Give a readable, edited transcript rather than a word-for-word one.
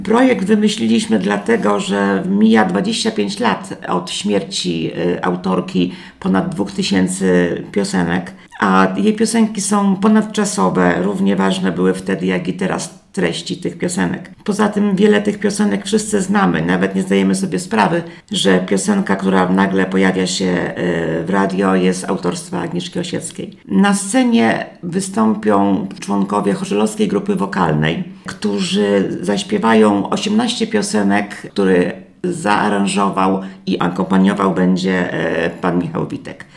Projekt wymyśliliśmy dlatego, że mija 25 lat od śmierci autorki ponad 2000 piosenek, a jej piosenki są ponadczasowe, równie ważne były wtedy, jak i teraz treści tych piosenek. Poza tym wiele tych piosenek wszyscy znamy, nawet nie zdajemy sobie sprawy, że piosenka, która nagle pojawia się w radio, jest autorstwa Agnieszki Osieckiej. Na scenie wystąpią członkowie Chorzelowskiej Grupy Wokalnej, którzy zaśpiewają 18 piosenek, które zaaranżował i akompaniował będzie pan Michał Witek.